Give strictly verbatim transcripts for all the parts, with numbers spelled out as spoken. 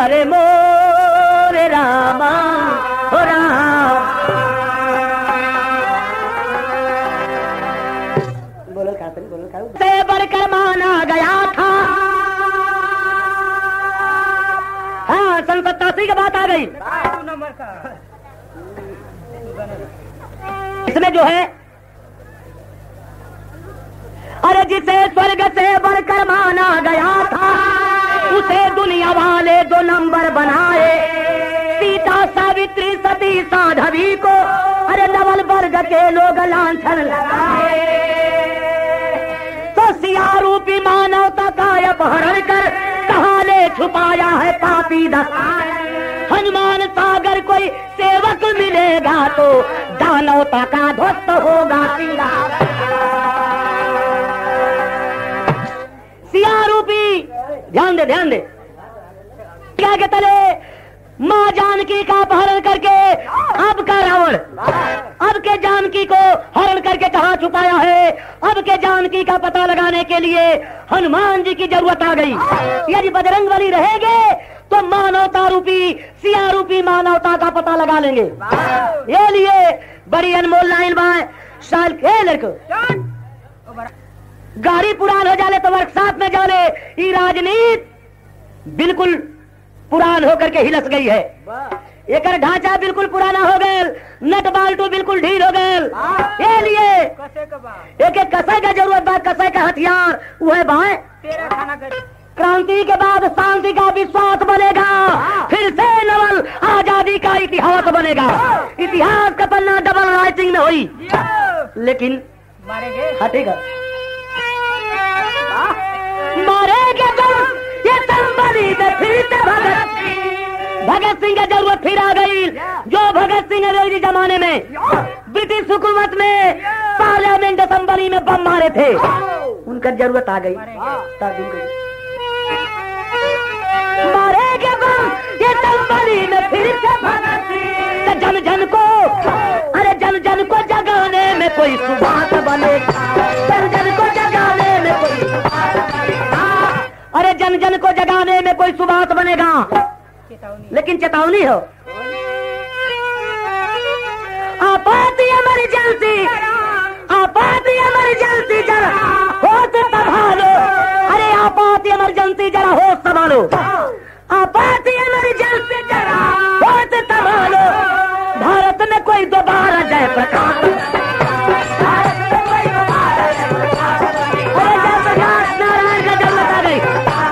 अरे मोरे रामा हो राम। बोलो खातन बोलो खाओ से बढ़कर माना गया था। हाँ सन सत्तासी की बात आ गई। इसमें जो है अरे जिसे स्वर्ग से बढ़कर माना गया था उसे दुनिया वाले दो नंबर बनाए। सीता सावित्री सती साध्वी को अरे डबल वर्ग के लोग लांछन लगाए। तो सिया रूपी मानवता का अपहरण कर कहाँ ले छुपाया है पापी दसाए। हनुमान सागर कोई सेवक मिलेगा तो दानवता का ध्वस्त होगा सिंगा। सिया रूपी ध्यान दे ध्यान दे क्या के तले माँ जानकी का अपहरण करके अब का रावण अब के जानकी को हरण करके कहाँ छुपाया है। अब के जानकी का पता लगाने के लिए हनुमान जी की जरूरत आ गई। यदि बजरंग बली रहेंगे तो मानवता रूपी सिया रूपी मानवता का पता लगा लेंगे। ये लिए बड़ी अनमोल लाइन बाय साल के लड़को गाड़ी पुरान हो जाले तो वर्कशॉप में जाले। ये राजनीति बिल्कुल पुरान होकर के हिलस गई है। एक ढांचा बिल्कुल पुराना हो गया। नट बाल्टू बिल्कुल ढील हो गए। ये लिए एक एक कसे का जरूरत बा। कसे का हथियार वह बाय क्रांति के बाद शांति का विश्वास बनेगा। फिर से नवल आजादी का इतिहास बनेगा। इतिहास का पन्ना डबल राइटिंग में हुई लेकिन हटेगा मारेगा तो ये संबली में फिर से भगत भगत सिंह की जरूरत फिर आ गई। जो भगत सिंह अंग्रेजी जमाने में ब्रिटिश हुकूमत में पार्लियामेंट असम्बली में बम मारे थे उनका जरूरत आ गई। मारेगा बम ये संबली में फिर से भगत सिंह। जन जन को अरे जन जन को जगाने में कोई सुभाष बनेगा। जन जन को जगाने में कोई सुभाष बनेगा। अरे जन जन को जगाने में कोई सुभाष बनेगा लेकिन चेतावनी हो आपाती इमरजेंसी आपाती इमरजेंसी जरा होश संभालो। अरे आपाती इमरजेंसी जरा होश संभालो। आपाती इमरजेंसी जरा होश संभालो। भारत में कोई दोबारा जय प्रकाश नारायण का जन्म आ गई।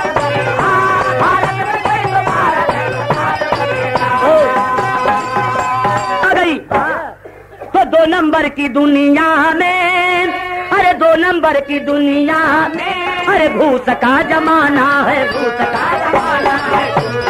आ गई तो दो नंबर की दुनिया में अरे दो नंबर की दुनिया में अरे भूत का जमाना है। भूत का जमाना है।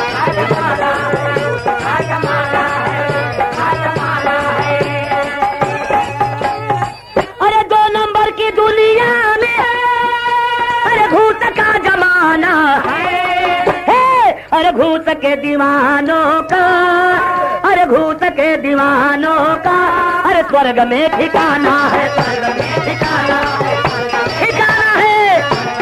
अरे दो नंबर की दुनिया में अरे भूत का जमाना है। अरे भूत के दीवानों का अरे भूत के दीवानों का अरे स्वर्ग में ठिकाना है। स्वर्ग में ठिकाना है। ठिकाना है।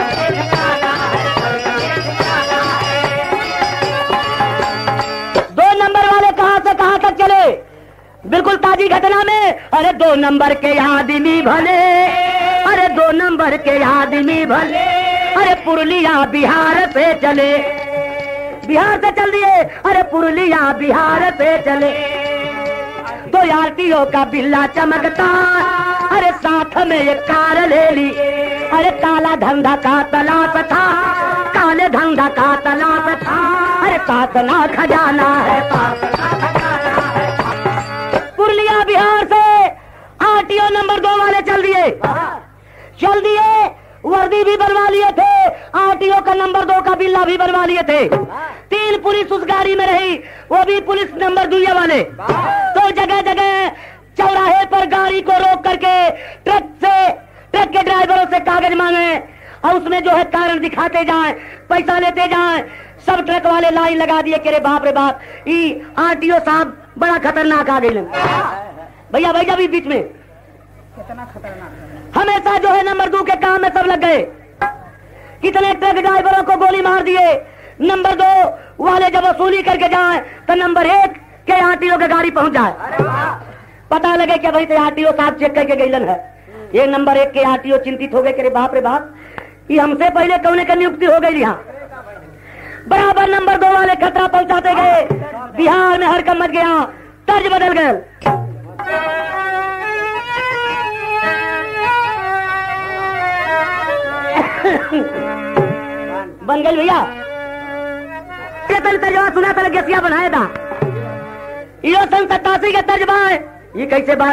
दो नंबर वाले कहां से कहां तक चले बिल्कुल ताजी घटना में। अरे दो नंबर के आदमी भले अरे दो नंबर के आदमी भले अरे पुरुलिया बिहार पे चले। बिहार से चल दिए अरे पुरुलिया बिहार पे चले। तो आरटीओ का बिल्ला चमकता अरे साथ में एक कार ले ली। अरे काला धंधा का तलाश था। काले धंधा का तलाश था। अरे कातना खजाना है। पुरुलिया बिहार से आरटीओ नंबर दो वाले चल दिए चल दिए वर्दी भी बनवा लिए थे। आरटीओ का नंबर दो का बिल्ला भी बनवा लिए थे। तीन पुलिस उस गाड़ी में रही वो भी पुलिस नंबर दुनिया वाले। तो जगह जगह चौराहे पर गाड़ी को रोक करके ट्रक से ट्रक के ड्राइवरों से कागज मांगे और उसमें जो है कारण दिखाते जाएं पैसा लेते जाएं। सब ट्रक वाले लाइन लगा दिए कि रे बाप रे बाप ये आरटीओ साहब बड़ा खतरनाक आ गए। भैया भैया भी बीच में कितना खतरनाक हमेशा जो है नंबर दो के काम में सब लग गए। कितने ट्रक ड्राइवरों को गोली मार दिए। नंबर दो वाले जब वसूली करके जाए तो नंबर एक के आरटीओ की गाड़ी पहुंच जाए, पता लगे कि भाई तो आरटीओ साहब चेक करके गईलन है। ये नंबर एक के आरटीओ चिंतित हो गए कि बाप रे बाप, ये हमसे पहले कौन का नियुक्ति हो गई यहाँ। बराबर नंबर दो वाले खतरा पहुंचाते गए, बिहार में हड़कंप मच गया, तर्ज बदल गए। बन गई भैया, तर्जमा सुना था, गैसिया बनाया था। यो सन सतासी का तर्जमा है, ये कैसे बाय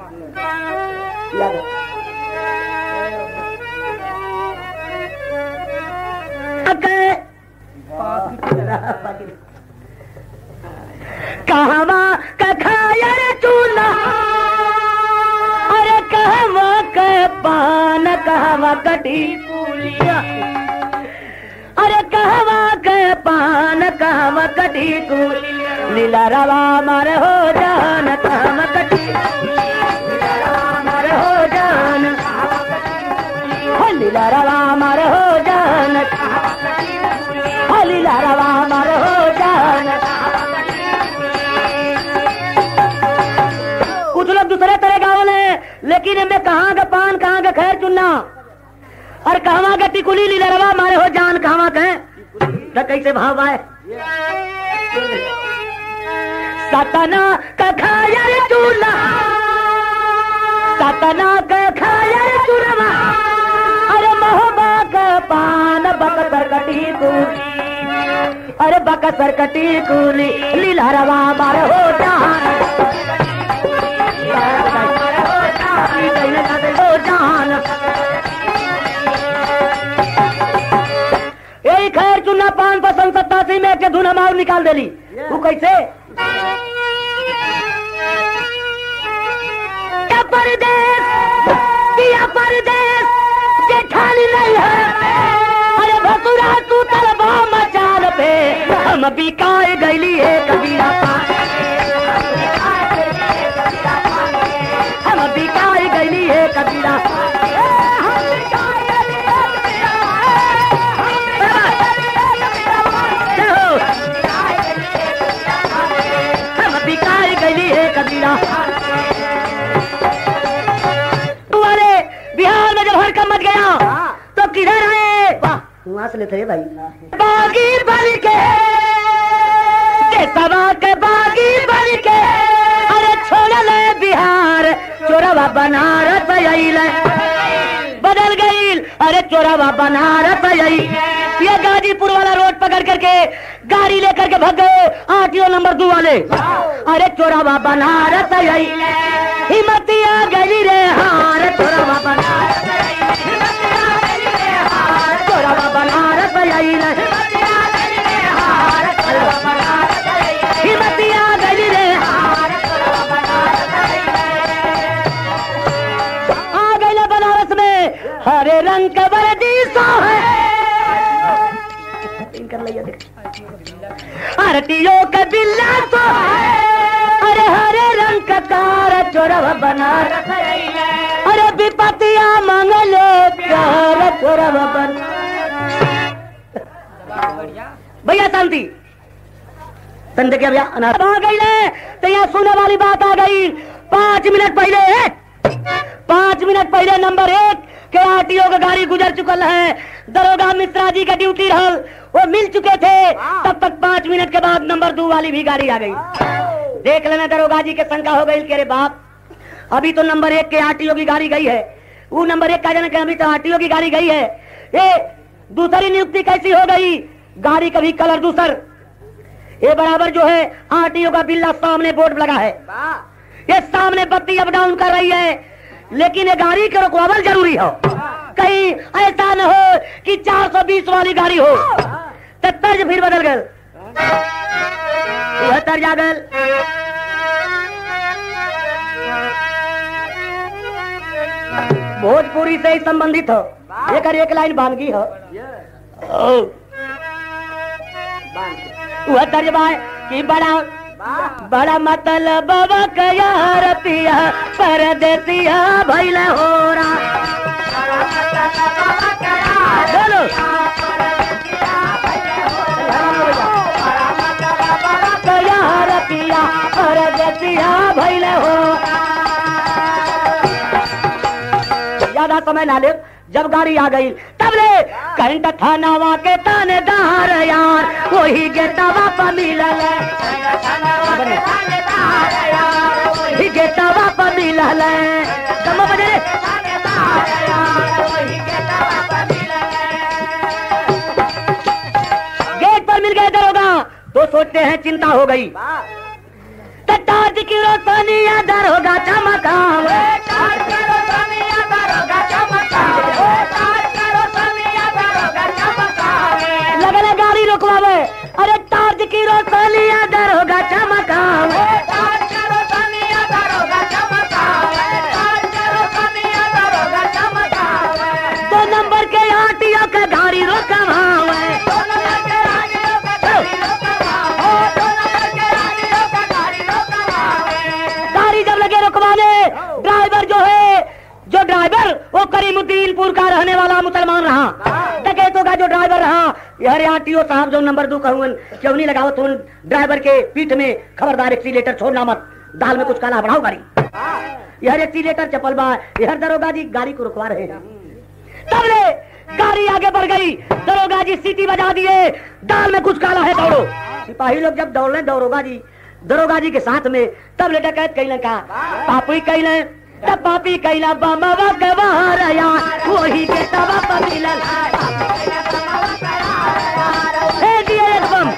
कहवा का खाया चूना, अरे कहवा का पान, कहवा कटी पुलिया, अरे कहवा का पान, कहवा कटी कुलिया, लीला रवा मार हो जान, कहवा कटी लीला रवा मार हो जान, लीला रवा मार हो जान, लीला रवा मार हो जान। कुछ लोग दूसरे तरह गाँव ने, लेकिन इनमें कहाँ का पान, कहाँ का खैर चुनना, और कहवा का टिकुली, लीला रवा मारे हो जान, कहवा कहे तो कैसे भाव आए। सतना का खाया चूल्हा, सतना का खाया चूरमा, अरे महोबा का पान, बकसर कटी कुली, अरे बकसर कटी कुली, लीला रवा मारे हो जान, हो जान। यही खैर चुना पान पसंद सत्तासी में के धुन मार निकाल देली। तू कैसे क्या परदेश दिया परदेश जेठानी नहीं है, अरे भसुरा तू तलबा मचान पे, हम बिकाए गईली है कबीरा पान, हम बिकाए गईली है कबीरा, कबीरा। तुम्हारे बिहार में जब हड़कंप मच गया तो किधर आए, वहां से लेते भाई बागी बन के, सभा के बागी बन के, अरे छोड़ ले बिहार, चोरवा बनारस आई, बदल गई, अरे चोरवा बनारस आई। ये गाजीपुर वाला रोड पकड़ करके गाड़ी लेकर के भाग गए आरटीओ नंबर दो वाले, अरे चोरवा बनारस आई, हिम्मतिया गली रे हार, चोरवा बनारस आई, चोरवा बनारस आई, हिम्मतिया गली रे हार, आ गए बनारस में हरे रंग का वर्दी सो है, आरटीओ का बिल्ला तो है, अरे हरे रंग का कार, चोरवा बनारस, अरे विपतिया मंगले प्यार, चोरवा बन। भैया शांति संत क्या भैया अनाथ आ गई है, तो यहाँ सुनने वाली बात आ गई। पांच मिनट पहले पांच मिनट पहले नंबर एक के आरटीओ का गाड़ी गुजर चुकल है, दरोगा मिश्रा जी का ड्यूटी रहल, वो मिल चुके थे, तब तक पांच मिनट के बाद नंबर दो वाली भी गाड़ी आ गई। देख लेना दरोगा जी के शंका हो गई कि अरे बाप, अभी तो नंबर एक के आरटीओ की गाड़ी गई है, वो नंबर एक का जाने अभी तो आरटीओ की गाड़ी गई है, ये दूसरी नियुक्ति कैसी हो गई, गाड़ी कभी कलर दूसर, ये बराबर जो है आरटीओ का बिल्ला सामने बोर्ड लगा है, ये सामने बत्ती अप डाउन कर रही है, लेकिन ये गाड़ी का रुकवावल जरूरी हो, कहीं ऐसा न हो कि चार सौ बीस वाली गाड़ी हो, तो तर्ज फिर बदल गल, वह तर्ज आ गल। भोजपुरी से ही संबंधित हो, एक एक लाइन बानगी हो, वह तर्ज कि बड़ा बड़ा मतलब बाबा कयार पिया परदेसिया भइल हो रहा, बोलो रसिया भइले हो। ज्यादा समय ना ले, जब गाड़ी आ गई तब ले कंट थानावा के थानेदार यार वही गेटवा पर मिलल, वही गेटवा पर मिलल। कम बजे गेट पर मिल गए दरोगा तो सोचते हैं चिंता हो गई। ताज की रोशनिया दरोगा चमका, लगले गाड़ी रुकवावे, अरे ताज की रोशनिया दरोगा चमकावे, दो नंबर के आटिया का गाड़ी रोकवावे। गाड़ी जब लगे रुकवाने, ड्राइवर जो है, जो ड्राइवर वो करीमुद्दीनपुर का रहने वाला मुसलमान रहा। डकैतों का जो ड्राइवर रहा, यार आरटीओ साहब जो नंबर दो कहून क्यों नहीं लगाओ तुम ड्राइवर के पीठ में, खबरदार एक्सीलेटर छोड़ना मत, दाल में कुछ काला बढ़ाओ गाड़ी। यार एक्सीलेटर चपल बा, यार दरोगा जी गाड़ी को रुकवा रहे हैं। तब ले गाड़ी आगे बढ़ गई, दरोगा जी सीटी बजा दिए, दाल में कुछ काला है दौड़ो। सिपाही लोग जब दौड़ ले दरोगा जी दरोगा जी के साथ में, तब ले डकैत कैले का पापी कैले तब पापी कैला बमवा गवारया वही के तवा पर मिलल। हे दिए एक बम,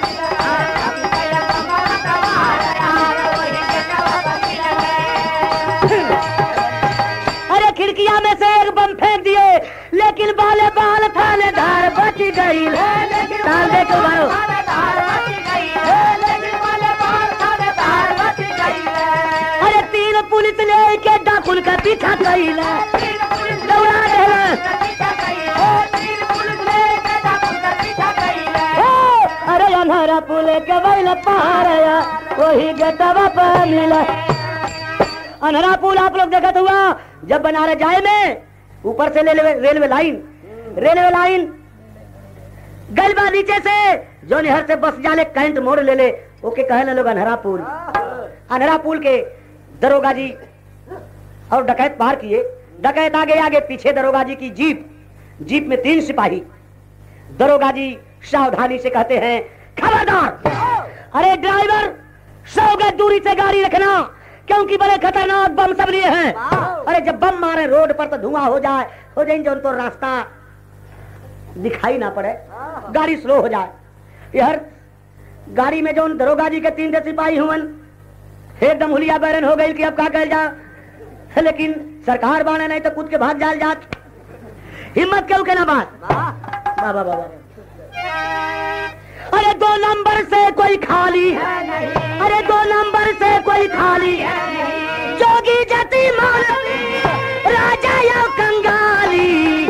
अरे खिड़किया में से एक बम फेंक दिए, लेकिन बाले बाल थानेदार बच गई। ताल देखो मारो, अरे तीन पुलिस लेके डाकुन का पीछा कैला, दौड़ा देला। अरे अनहरा पुल के बैल पारया वही गेटवा पर मिला। अनहरा पुल आप लोग देखत हुआ जब बनारस जाए में, ऊपर से railway railway line railway line गलबा नीचे से जो नहर से बस जाले कैंट मोड़ ले ले ओके कहे लोग अनहरा पुल। अनहरा पुल के दरोगा जी और डकैत पार किए, डकैत आगे आगे पीछे दरोगा जी की जीप, जीप में तीन सिपाही। दरोगा जी सावधानी से कहते हैं खबरदार, अरे ड्राइवर सौ गज दूरी से गाड़ी रखना, क्योंकि बड़े खतरनाक बम सब लिए हैं। अरे जब बम मारे रोड पर तो धुआं हो जाए, हो जाए जो तो रास्ता दिखाई ना पड़े, गाड़ी स्लो हो जाए। यार गाड़ी में जो दरोगा जी के तीन सिपाही हुए एकदम हुलिया बैरन हो गई कि अब क्या कर जा, लेकिन सरकार बाने नहीं तो कूद के भाग जाल जात, हिम्मत क्यों के ना बात। बाबा बाबा अरे दो नंबर से कोई खाली, अरे दो नंबर से कोई खाली, जोगी जती मौलवी राजा या कंगाली,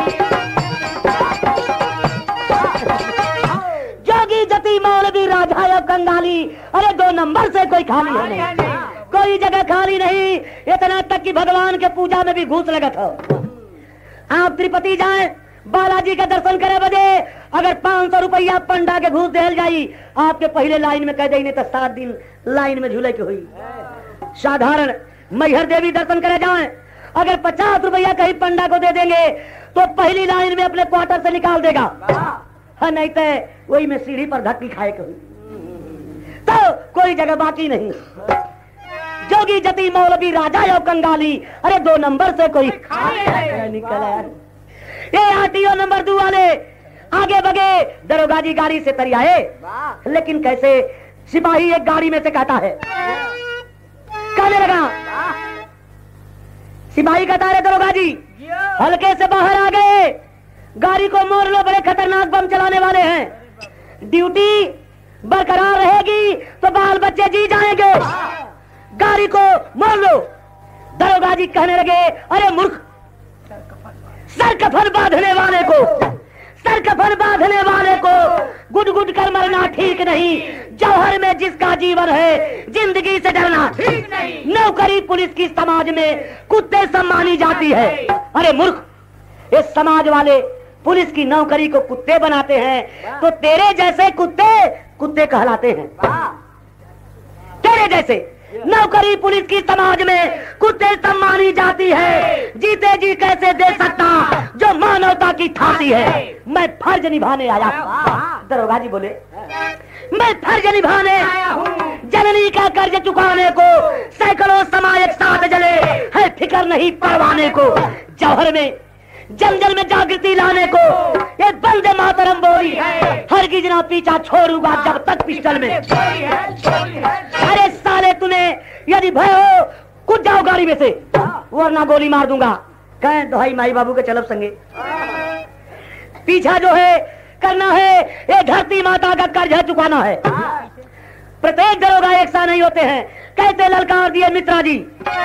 जोगी जती मौलवी राजा या कंगाली। अरे दो नंबर से कोई खाली है नहीं, कोई जगह खाली नहीं। इतना तक कि भगवान के पूजा में भी घूस लगत हो। आप तिरुपति जाए, बालाजी का दर्शन करे बजे अगर पांच सौ रुपया पंडा के घूस दे जाई, आपके पहले लाइन में कह दे नहीं तो सात दिन लाइन में झूले की हुई। साधारण मैहर देवी दर्शन करे जाए, अगर पचास रुपया कहीं पंडा को दे देंगे तो पहली लाइन में अपने क्वार्टर से निकाल देगा, हाँ नहीं तो वही में सीढ़ी पर धक्की खाए के हुई, तो कोई जगह बाकी नहीं। जोगी जती मौलवी राजा या कंगाली, अरे दो नंबर से कोई निकल आया। ये आरटीओ नंबर दो वाले आगे बगे, दरोगा जी गाड़ी से तरी आए, लेकिन कैसे सिपाही एक गाड़ी में से कहता है, कहने लगा सिपाही कहता है दरोगा जी हल्के से बाहर आ गए, गाड़ी को मोड़ लो, बड़े खतरनाक बम चलाने वाले हैं, ड्यूटी बरकरार रहेगी तो बाल बच्चे जी जाएंगे, गाड़ी को मोड़ लो। दरोगा जी कहने लगे अरे मूर्ख, सर कफन बांधने वाले को, सर कफन बांधने वाले को गुड गुड कर मरना ठीक नहीं, जौहर में जिसका जीवन है जिंदगी से डरना ठीक नहीं। नौकरी पुलिस की समाज में कुत्ते से मानी जाती है। अरे मूर्ख, इस समाज वाले पुलिस की नौकरी को कुत्ते बनाते हैं, तो तेरे जैसे कुत्ते कुत्ते कहलाते हैं। तेरे जैसे नौकरी पुलिस की समाज में कुत्ते सब मानी जाती है। जीते जी कैसे दे सकता जो मानवता की थाती है। मैं फर्ज निभाने आया। दरोगा जी बोले, मैं फर्ज निभाने आया हूँ, जननी का कर्ज चुकाने को। सैकड़ों समाज एक साथ जले है, फिक्र नहीं परवाने को। जौहर में जंगल में जागृति लाने को ये बंदे मातरम बोली है। हरगिज ना पीछा छोड़ूंगा जब तक पिस्टल में। अरे साले तुम्हें यदि भय हो कूद जाओ गाड़ी में से, वरना गोली मार दूंगा। कहें दोहाई माई बाबू के चलब संगे। पीछा जो है करना है, ये धरती माता का कर्ज है चुकाना है। प्रत्येक दरोगा एक सा नहीं होते हैं। कैसे ललकार दिए मित्रा जी।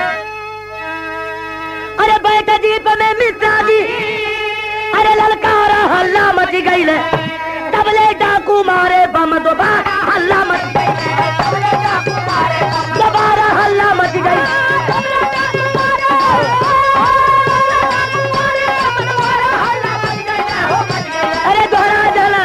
अरे बैठे जीप में मित्रा जी, अरे ललकारा हल्ला मच गई ले। तबले डाकू मारे बम दोबारा हल्ला मच गई, दोबारा हल्ला मच गई। अरे दोहरा जला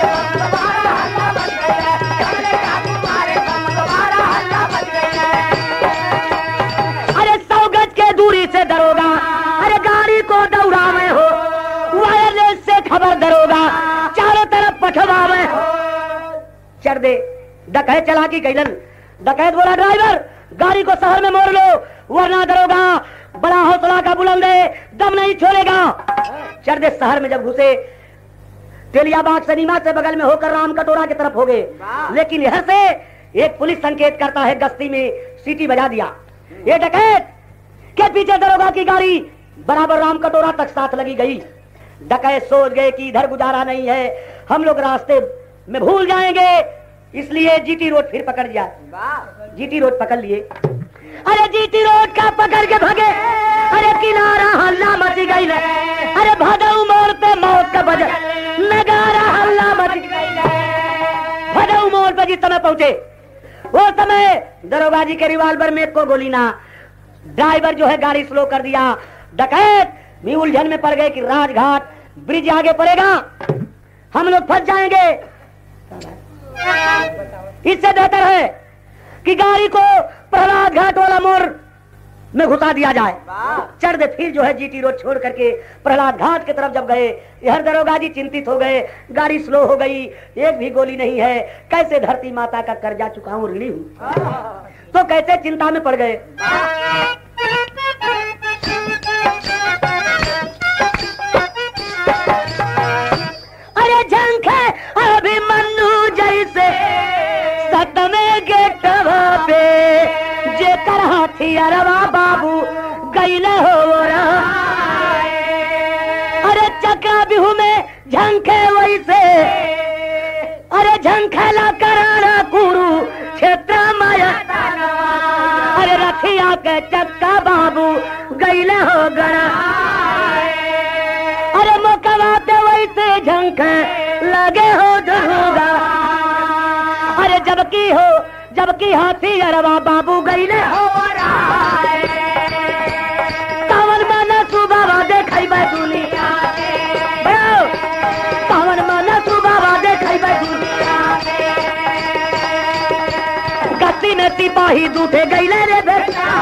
से दरोगा, अरे गाड़ी को दौड़ावे हो, वायरलेस से खबर दरोगा चारों तरफ पठवावे हो। चढ़ दे डकैत चला की कैलन। डकैत बोला ड्राइवर गाड़ी को शहर में मोड़ लो, वरना दरोगा बड़ा हौसला का बुलंद है, दम नहीं छोड़ेगा। चढ़ दे शहर में जब घुसे, तेलियाबाग सिनेमा से बगल में होकर राम कटोरा की तरफ हो गए। लेकिन यहां से एक पुलिस संकेत करता है, गश्ती में सीटी बजा दिया। ये डकैत के पीछे दरोगा की गाड़ी बराबर राम कटोरा तक साथ लगी गई। डकैत सोच गए कि इधर गुजारा नहीं है, हम लोग रास्ते में भूल जाएंगे, इसलिए जीटी रोड फिर पकड़ लिया। जीटी रोड पकड़ लिए। अरे जीटी रोड का पकड़ के भागे। अरे किनारा हल्ला मच गई। अरे भदऊ मोड़ पे मौत का बजा नगारा हल्ला मच गई। भदऊ मोड़ पे जिस समय पहुंचे वो समय दरोगा जी के रिवाल्वर में को गोली ना। ड्राइवर जो है गाड़ी स्लो कर दिया। डकैत भी उलझन में पड़ गए कि राजघाट ब्रिज आगे पड़ेगा, हम लोग फंस जाएंगे। इससे बेहतर है कि गाड़ी को प्रहलाद घाट वाला मोड़ में घुसा दिया जाए। चढ़ दे फिर जो है जीटी रोड छोड़ करके प्रहलाद घाट की तरफ जब गए, यह दरोगा जी चिंतित हो गए। गाड़ी स्लो हो गई, एक भी गोली नहीं है, कैसे धरती माता का कर्जा चुकाऊं, ऋणी हूं। तो कैसे चिंता में पड़ गए। अरे झंखे अभिमन्यु जैसे सतमे गेट पे जे कर हथियारवा बाबू गईले हो। अरे चक्का बिहू में झंखे वैसे, अरे झंखेला कराना कुरु क्षेत्र माया। अरे रथिया के चक्का बाबू गईले हो गड़ा। अरे मुकवाते वैसे झंखे लगे हो दरोगा। अरे जबकि हो जबकि हाथी अरवा बाबू गईले हो। कावन माना सुबाबा देखई बा दुनिया, कावन माना सुबाबा देखई बा दुनिया। गति में सिपाही दूठे गईले रे बेटा।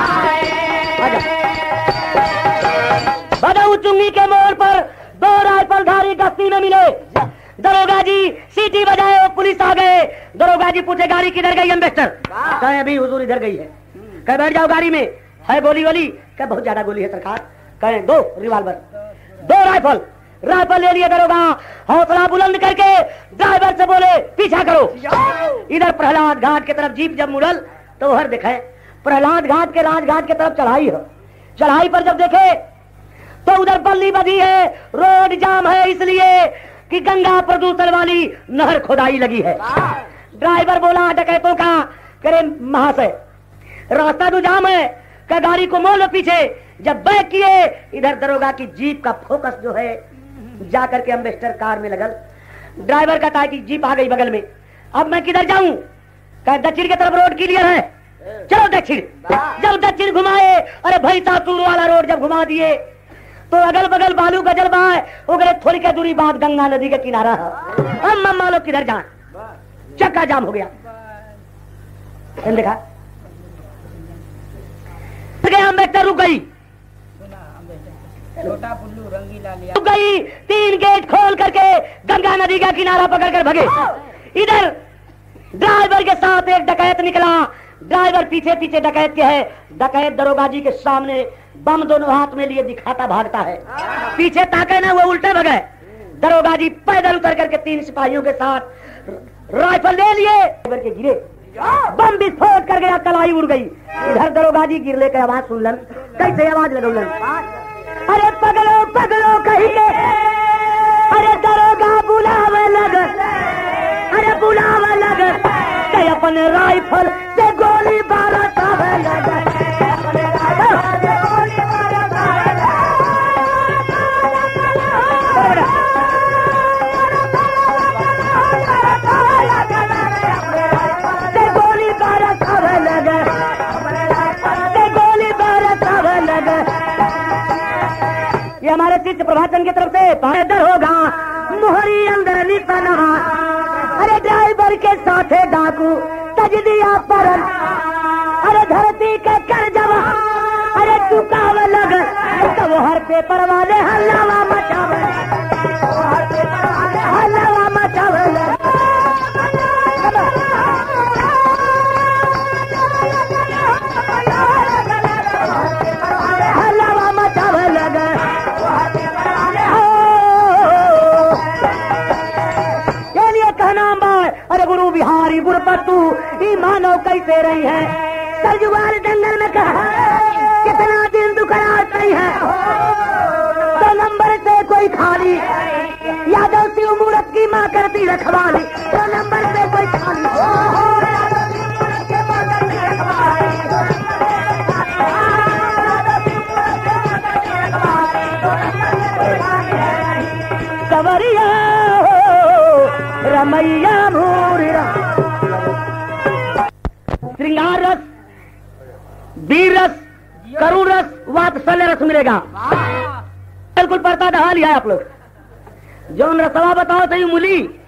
बदऊ चुंगी के मोड़ पर दो राइफलधारी गश्ती में मिले। दरोगा जी सीटी बजाए और पुलिस आ गए। दरोगा जी पूछे गाड़ी किधर गई एम्बेस्टर? कहे अभी हुजूर इधर गई है। कहे बैठ जाओ गाड़ी में, है गोली गोली? कहे बहुत ज्यादा गोली है सरकार। कहे दो रिवाल्वर, दो राइफल। राइफल ले लिए दरोगा, हौसला बुलंद करके ड्राइवर से बोले पीछा करो। इधर प्रहलाद घाट की तरफ जीप जब मुड़ल तो हर देखे प्रहलाद घाट के राजघाट की तरफ चढ़ाई है। चढ़ाई पर जब देखे तो उधर बल्ली बधी है, रोड जाम है, इसलिए कि गंगा प्रदूषण वाली नहर खोदाई लगी है। ड्राइवर बोला डकैतों का, करे महाशय रास्ता तो जाम है, क्या गाड़ी को मोड़ लो पीछे। जब बैक किए इधर दरोगा की जीप का फोकस जो है जाकर के एम्बेस्टर कार में लगल। ड्राइवर कहता है कि जीप आ गई बगल में, अब मैं किधर जाऊं? कहे दक्षिण की तरफ रोड क्लियर है, चलो दक्षिण। जब दक्षिण घुमाए, अरे भाई सासुर वाला रोड जब घुमा दिए तो अगल बगल बालू गजल बाय उगरे थोड़ी के दूरी बाद गंगा नदी के किनारा है। अब मम्मा लोग किधर जाए, चक्का जाम हो गया। देखा गया अम्बेडकर रुक गई, छोटा पुल्लू रंगीला लिया रुक गई। तीन गेट खोल करके गंगा नदी का किनारा पकड़ कर भगे। इधर ड्राइवर के साथ एक डकैत निकला, ड्राइवर पीछे पीछे डकैत के है। डकैत दरोगा जी के सामने बम दोनों हाथ में लिए दिखाता भागता है, पीछे ताके ना वो उल्टे भगे। दरोगा जी पैदल उतर करके तीन सिपाहियों के साथ राइफल ले लिए, ड्राइवर के गिरे, बम विस्फोट कर गया, कलाई उड़ गई। इधर दरोगा जी गिरले के आवाज सुन लन, कैसे आवाज लगौलन, अरे पगलो पगलो कही के, अरे दरोगा बुलावे लग, अरे बुलावे लग, ते अपने राइफल से गोली बरसावे लग। ये हमारे शिष्य प्रभाचन की तरफ से पैदल होगा, मोहरी अंदर निपनवा, अरे ड्राइवर के साथ डाकू तज दिया परन, अरे धरती के कर जवा, अरे चुकाव लग, तो वो हर पेपर वाले हल्लावा मचावे, हल्लावा मचावे लग। अरे गुरु बिहारी गुरपतु ई मानव कैसे रही है, सरजुआर जंगल में कहा कितना दिन दुकड़ा गई है, तो नंबर से कोई खाली, यादव शिव मूरत की माँ करती रखवाली, तो नंबर से कोई खाली, सवरिया रमैया भूरिया, श्रृंगार रस, वीर रस, करुण रस, वात्सल्य रस मिलेगा। बिल्कुल पढ़ता दहा लिया आप लोग, जो रसवा बताओ सही मूली